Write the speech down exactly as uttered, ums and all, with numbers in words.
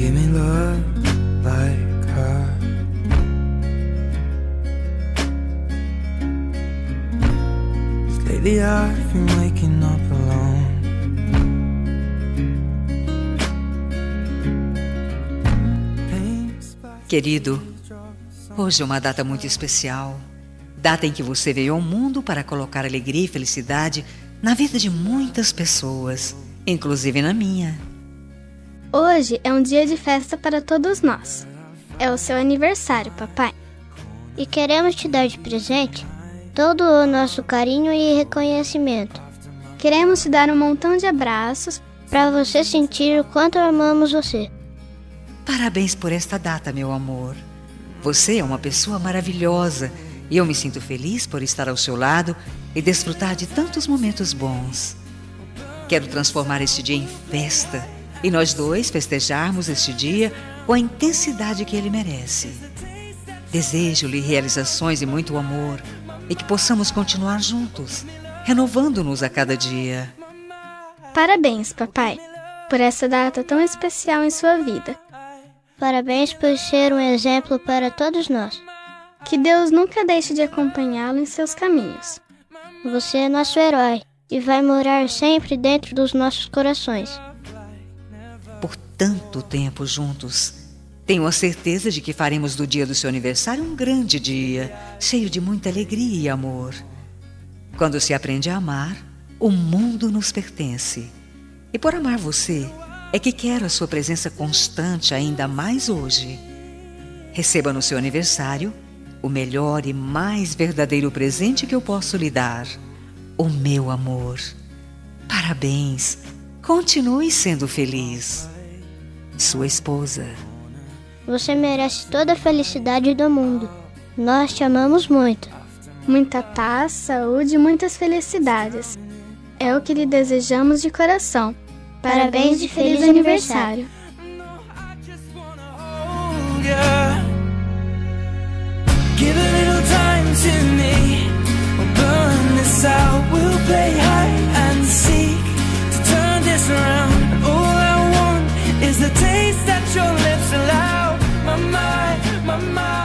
give me love like her. Lately I've been waking up alone. Querido, hoje é uma data muito especial. Data em que você veio ao mundo para colocar alegria e felicidade na vida de muitas pessoas, inclusive na minha. Hoje é um dia de festa para todos nós. É o seu aniversário, papai. E queremos te dar de presente todo o nosso carinho e reconhecimento. Queremos te dar um montão de abraços para você sentir o quanto amamos você. Parabéns por esta data, meu amor. Você é uma pessoa maravilhosa e eu me sinto feliz por estar ao seu lado e desfrutar de tantos momentos bons. Quero transformar este dia em festa e nós dois festejarmos este dia com a intensidade que ele merece. Desejo-lhe realizações e muito amor e que possamos continuar juntos, renovando-nos a cada dia. Parabéns, papai, por essa data tão especial em sua vida. Parabéns por ser um exemplo para todos nós. Que Deus nunca deixe de acompanhá-lo em seus caminhos. Você é nosso herói e vai morar sempre dentro dos nossos corações. Por tanto tempo juntos, tenho a certeza de que faremos do dia do seu aniversário um grande dia, cheio de muita alegria e amor. Quando se aprende a amar, o mundo nos pertence. E por amar você, é que quero a sua presença constante ainda mais hoje. Receba no seu aniversário o melhor e mais verdadeiro presente que eu posso lhe dar, o meu amor. Parabéns, continue sendo feliz. Sua esposa. Você merece toda a felicidade do mundo. Nós te amamos muito. Muita paz, saúde e muitas felicidades. É o que lhe desejamos de coração. Parabéns e feliz aniversário. Give a little time to me. We'll burn this out. We'll play hide and seek to turn this around. All I want is the taste that your lips allow. My mind, my mind.